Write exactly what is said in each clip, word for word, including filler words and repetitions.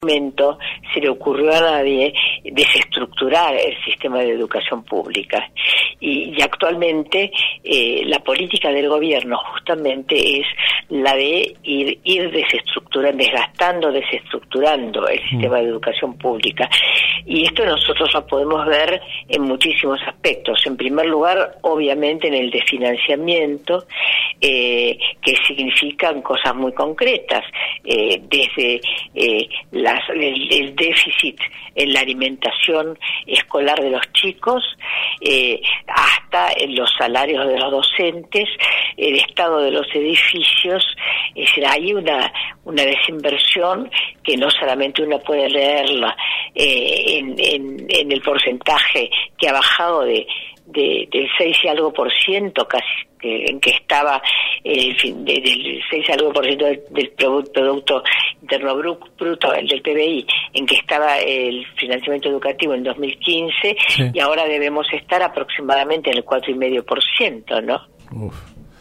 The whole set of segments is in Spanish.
momento se le ocurrió a nadie desestructurar el sistema de educación pública y, y actualmente eh, la política del gobierno justamente es la de ir, ir desestructurando, desgastando, desestructurando el sistema de educación pública, y esto nosotros lo podemos ver en muchísimos aspectos. En primer lugar, obviamente en el de financiamiento, eh, que significan cosas muy concretas, eh, desde eh, la El, el déficit en la alimentación escolar de los chicos, eh, hasta en los salarios de los docentes, el estado de los edificios. Es decir, hay una, una desinversión que no solamente uno puede leerla eh, en, en, en el porcentaje que ha bajado de, de del seis y algo por ciento, casi que, en que estaba el fin, de, del seis y algo por ciento del, del Producto Interno Bruto, el del P B I, en que estaba el financiamiento educativo en dos mil quince, sí. Y ahora debemos estar aproximadamente en el cuatro coma cinco por ciento, ¿no? Uf.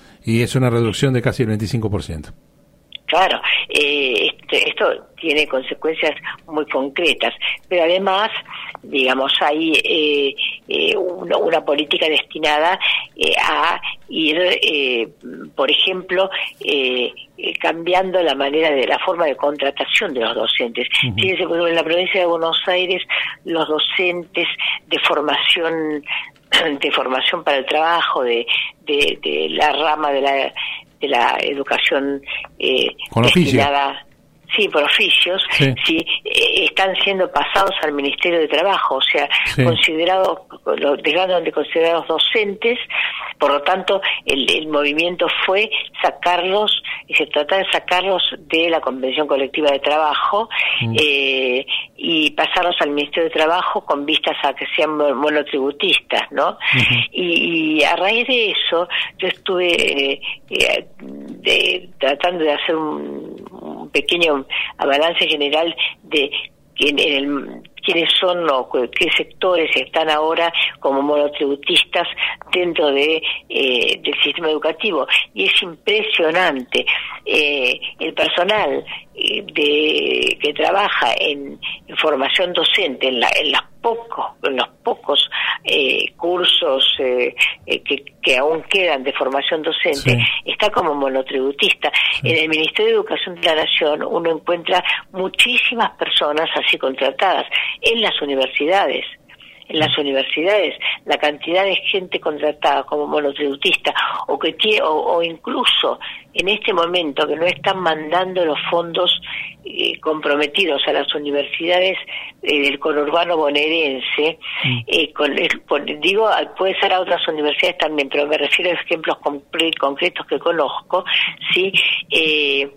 Y es una reducción de casi el veinticinco por ciento. Claro, eh, este, esto tiene consecuencias muy concretas, pero además, digamos, hay eh, eh, una, una política destinada eh, a ir, eh, por ejemplo, eh, eh, cambiando la manera de la forma de contratación de los docentes. Uh-huh. Fíjense, por ejemplo, en la provincia de Buenos Aires, los docentes de formación de formación para el trabajo de, de, de la rama de la de la educación eh, destinada, sí, por oficios, sí, sí eh, están siendo pasados al Ministerio de Trabajo, o sea, sí. considerados, dejando de considerados docentes. Por lo tanto, el, el movimiento fue sacarlos, y se trata de sacarlos de la Convención Colectiva de Trabajo mm. eh, y pasarlos al Ministerio de Trabajo con vistas a que sean monotributistas, ¿no? Uh-huh. Y, y a raíz de eso, yo estuve eh, eh, de, tratando de hacer un, un pequeño balance general de en el, quiénes son o qué sectores están ahora como monotributistas dentro de eh, del sistema educativo, y es impresionante eh, el personal eh, de que trabaja en, en formación docente en, la, en las pocos en los pocos eh, cursos eh, eh, que, que aún quedan de formación docente, sí. está como monotributista. Sí. En el Ministerio de Educación de la Nación uno encuentra muchísimas personas así contratadas. En las universidades, en las universidades, la cantidad de gente contratada como monotributista, o que tiene, o, o incluso en este momento que no están mandando los fondos eh, comprometidos a las universidades eh, del conurbano bonaerense, mm. eh, con, con, digo, puede ser a otras universidades también, pero me refiero a ejemplos compre- concretos que conozco, sí, eh,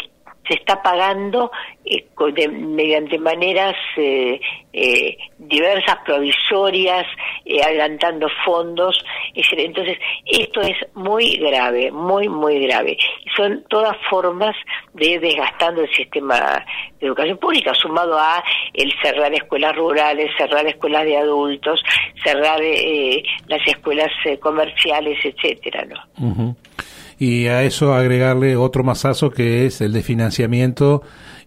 se está pagando eh, de, mediante maneras eh, eh, diversas, provisorias, eh, adelantando fondos. Entonces, esto es muy grave, muy, muy grave. Y son todas formas de ir desgastando el sistema de educación pública, sumado a el cerrar escuelas rurales, cerrar escuelas de adultos, cerrar eh, las escuelas eh, comerciales, etcétera, ¿no? Uh-huh. Y a eso agregarle otro masazo que es el de financiamiento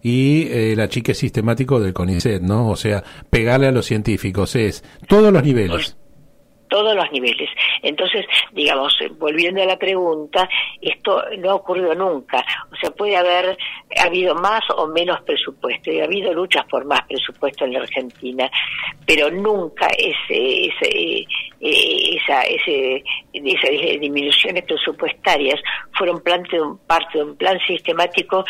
y eh, el achique sistemático del CONICET, ¿no? O sea, pegarle a los científicos, es todos los niveles. Todos los niveles. Entonces, digamos, volviendo a la pregunta, esto no ha ocurrido nunca. O sea, puede haber ha habido más o menos presupuesto, y ha habido luchas por más presupuesto en la Argentina, pero nunca ese, ese, esa, ese, esas disminuciones presupuestarias fueron parte de un, parte de un plan sistemático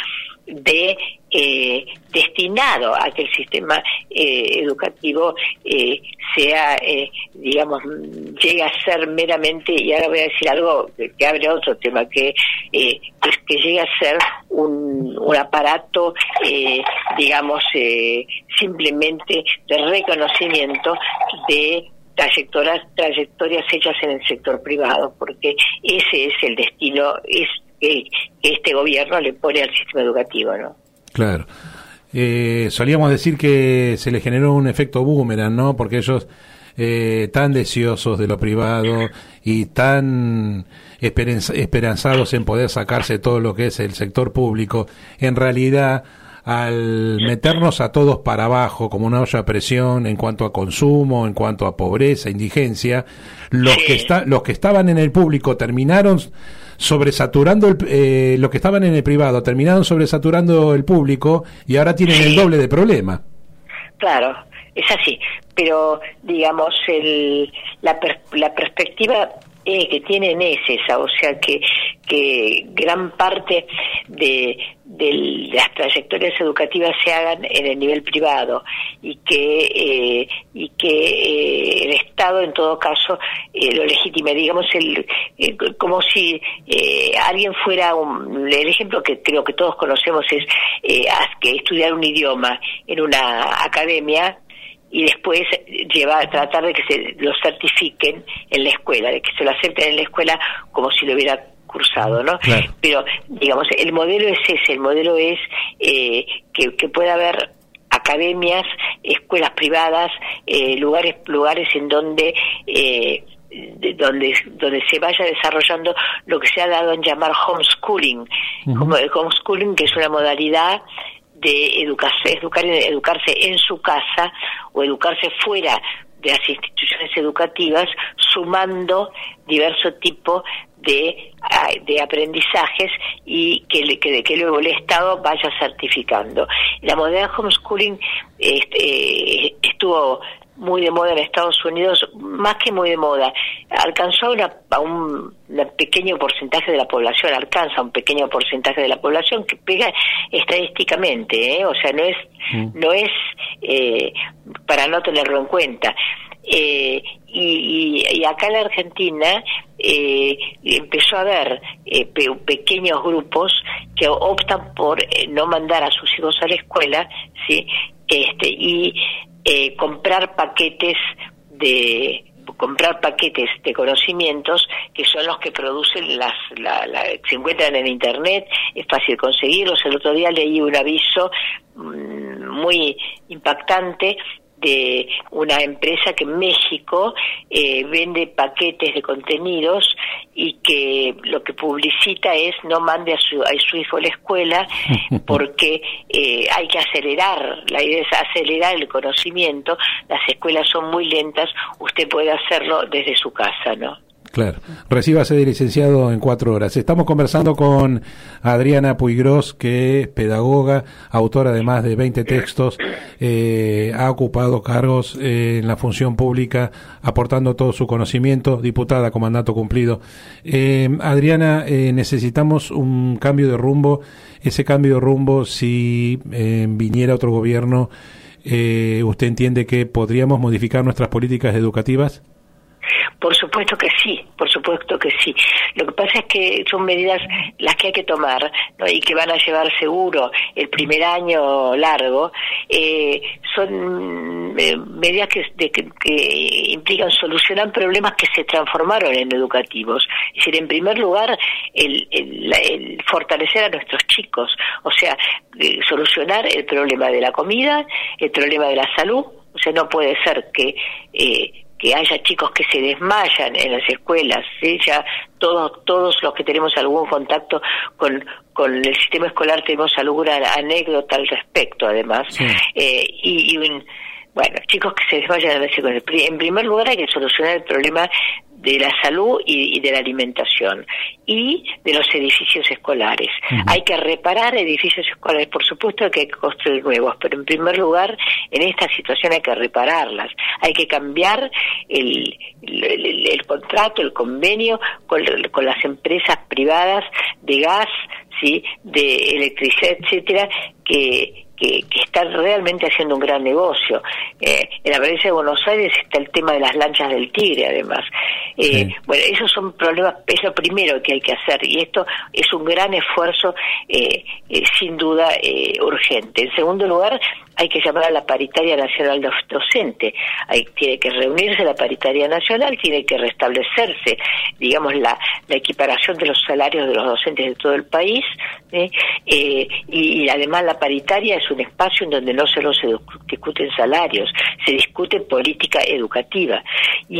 de eh, destinado a que el sistema eh, educativo eh, sea, eh, digamos, llegue a ser meramente, y ahora voy a decir algo que, que abre otro tema, que eh, que, que llegue a ser un, un aparato, eh, digamos, eh, simplemente de reconocimiento de trayectorias, trayectorias hechas en el sector privado, porque ese es el destino, es que este gobierno le pone al sistema educativo, ¿no? Claro. Eh, solíamos decir que se le generó un efecto boomerang, ¿no? Porque ellos eh, tan deseosos de lo privado y tan esperanz- esperanzados en poder sacarse todo lo que es el sector público, en realidad al meternos a todos para abajo como una olla a presión en cuanto a consumo, en cuanto a pobreza, indigencia, los sí. que está, los que estaban en el público terminaron sobresaturando el, eh, los que estaban en el privado terminaron sobresaturando el público y ahora tienen sí. el doble de problema. Claro, es así, pero digamos el la per, la perspectiva eh, que tienen es esa, o sea que que gran parte de, de las trayectorias educativas se hagan en el nivel privado y que eh, y que eh, el Estado en todo caso eh, lo legitime, digamos el eh, como si eh, alguien fuera un, el ejemplo que creo que todos conocemos es eh, que estudiar un idioma en una academia y después llevar, tratar de que se lo certifiquen en la escuela, de que se lo acepten en la escuela como si lo hubiera cursado, ¿no? Claro. Pero, digamos, el modelo es ese, el modelo es eh, que, que pueda haber academias, escuelas privadas, eh, lugares lugares en donde eh, de donde donde se vaya desarrollando lo que se ha dado en llamar homeschooling, uh-huh. como el homeschooling, que es una modalidad de educarse, educar, educarse en su casa o educarse fuera de las instituciones educativas, sumando diverso tipo de, de aprendizajes y que, que, que luego el Estado vaya certificando. La modalidad homeschooling este, estuvo muy de moda en Estados Unidos, más que muy de moda, alcanzó una, a un, un pequeño porcentaje de la población, alcanza un pequeño porcentaje de la población que pega estadísticamente, ¿eh? O sea, no es, mm. no es eh, para no tenerlo en cuenta. Eh, y, y, y acá en la Argentina eh, empezó a haber eh, pe- pequeños grupos que optan por eh, no mandar a sus hijos a la escuela, ¿sí? Este, y eh, comprar paquetes de comprar paquetes de conocimientos que son los que producen las la, la, se encuentran en internet, es fácil conseguirlos. El otro día leí un aviso mmm, muy impactante de una empresa que en México eh, vende paquetes de contenidos y que lo que publicita es no mande a su, a su hijo a la escuela porque eh, hay que acelerar, la idea es acelerar el conocimiento, las escuelas son muy lentas, usted puede hacerlo desde su casa, ¿no? Claro, recíbase de licenciado en cuatro horas. Estamos conversando con Adriana Puigros, que es pedagoga, autora de más de veinte textos, eh, ha ocupado cargos eh, en la función pública, aportando todo su conocimiento, diputada con mandato cumplido. Eh, Adriana, eh, necesitamos un cambio de rumbo. Ese cambio de rumbo, si eh, viniera otro gobierno, eh, ¿usted entiende que podríamos modificar nuestras políticas educativas? Por supuesto que sí, por supuesto que sí. Lo que pasa es que son medidas las que hay que tomar, ¿no? Y que van a llevar seguro el primer año largo. Eh, son eh, medidas que, de, que, que implican solucionar problemas que se transformaron en educativos. Es decir, en primer lugar, el, el, el fortalecer a nuestros chicos, o sea, eh, solucionar el problema de la comida, el problema de la salud. O sea, no puede ser que eh, que haya chicos que se desmayan en las escuelas, ¿sí? Ya todos todos los que tenemos algún contacto con con el sistema escolar tenemos alguna anécdota al respecto, además. Sí. Eh, y, y un, bueno, chicos que se desmayan en las escuelas. En primer lugar hay que solucionar el problema de la salud y, y de la alimentación y de los edificios escolares. Uh-huh. Hay que reparar edificios escolares, por supuesto que hay que construir nuevos, pero en primer lugar en esta situación hay que repararlas. Hay que cambiar el, el, el, el contrato, el convenio con, con las empresas privadas de gas, sí, de electricidad, etcétera, que Que, que están realmente haciendo un gran negocio. Eh, en la provincia de Buenos Aires está el tema de las lanchas del Tigre, además. Eh, sí. Bueno, esos son problemas, es lo primero que hay que hacer, y esto es un gran esfuerzo, eh, eh, sin duda, eh, urgente. En segundo lugar, hay que llamar a la paritaria nacional docente. Hay, tiene que reunirse la paritaria nacional, tiene que restablecerse, digamos, la, la equiparación de los salarios de los docentes de todo el país, ¿eh? Eh, y, y además la paritaria es un espacio en donde no solo se discuten salarios, se discute política educativa. Y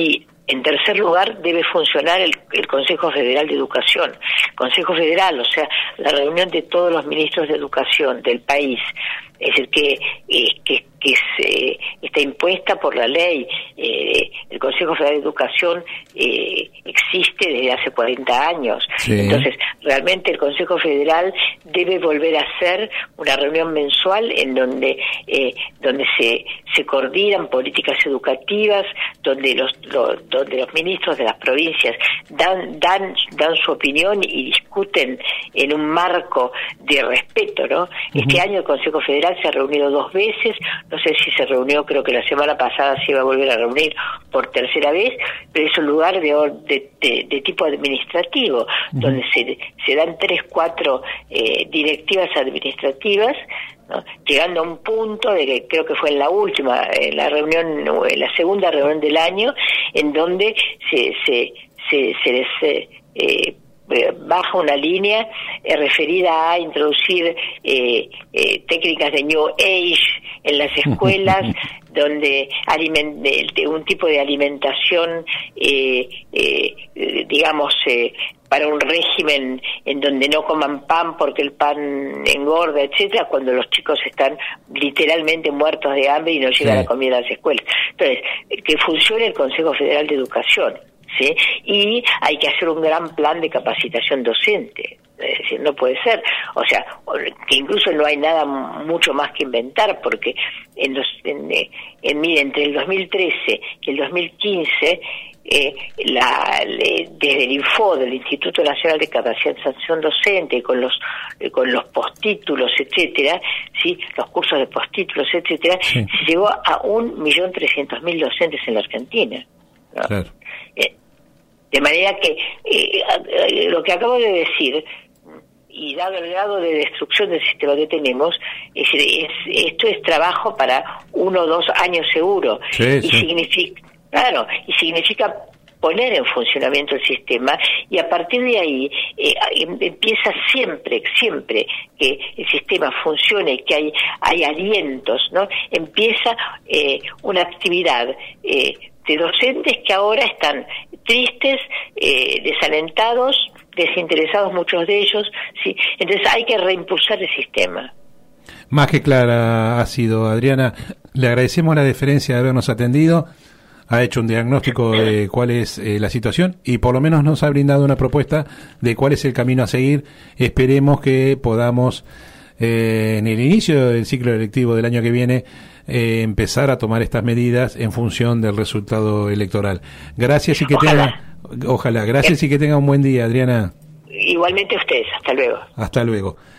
En tercer lugar, debe funcionar el, el Consejo Federal de Educación. El Consejo Federal, o sea, la reunión de todos los ministros de educación del país, es decir, que, eh, que, que se, está impuesta por la ley. Eh, el Consejo Federal de Educación eh, existe desde hace cuarenta años. Sí. Entonces, realmente el Consejo Federal debe volver a ser una reunión mensual en donde eh, donde se se coordinan políticas educativas, donde los, los donde los ministros de las provincias dan dan dan su opinión y discuten en un marco de respeto, ¿no? Uh-huh. Este año el Consejo Federal se ha reunido dos veces, no sé si se reunió, creo que la semana pasada se iba a volver a reunir por tercera vez, pero es un lugar de de, de, de tipo administrativo, uh-huh. donde se se dan tres, cuatro eh, directivas administrativas, ¿no? Llegando a un punto de que creo que fue en la última, en la reunión, en la segunda reunión del año, en donde se se se, se les eh, baja una línea eh, referida a introducir eh, eh, técnicas de New Age en las escuelas, donde aliment, de un tipo de alimentación, eh, eh, digamos, eh, para un régimen en donde no coman pan porque el pan engorda, etcétera, cuando los chicos están literalmente muertos de hambre y no llega sí. la comida a las escuelas. Entonces, que funcione el Consejo Federal de Educación, ¿sí? Y hay que hacer un gran plan de capacitación docente. Es decir, no puede ser, o sea, que incluso no hay nada mucho más que inventar, porque en los, en, en, mire, entre el dos mil trece y el dos mil quince, eh, la, le, desde el Info, del Instituto Nacional de Capacitación Docente, con los eh, con los postítulos, etcétera, sí, los cursos de postítulos, etcétera, sí. se llegó a un millón trescientos mil docentes en la Argentina, ¿no? Claro. Eh, de manera que eh, lo que acabo de decir, y dado el grado de destrucción del sistema que tenemos, es, es, esto es trabajo para uno o dos años seguro. Sí, y sí. significa, claro, y significa poner en funcionamiento el sistema, y a partir de ahí eh, empieza siempre, siempre que el sistema funcione, que hay, hay alientos, ¿no? Empieza eh, una actividad eh, de docentes que ahora están tristes, eh, desalentados, desinteresados muchos de ellos, sí. Entonces hay que reimpulsar el sistema. Más que clara ha sido, Adriana. Le agradecemos la deferencia de habernos atendido. Ha hecho un diagnóstico de cuál es eh, la situación y por lo menos nos ha brindado una propuesta de cuál es el camino a seguir. Esperemos que podamos eh, en el inicio del ciclo electivo del año que viene eh, empezar a tomar estas medidas en función del resultado electoral. Gracias y que tenga, ojalá, gracias y que tenga un buen día, Adriana. Igualmente ustedes, hasta luego. Hasta luego.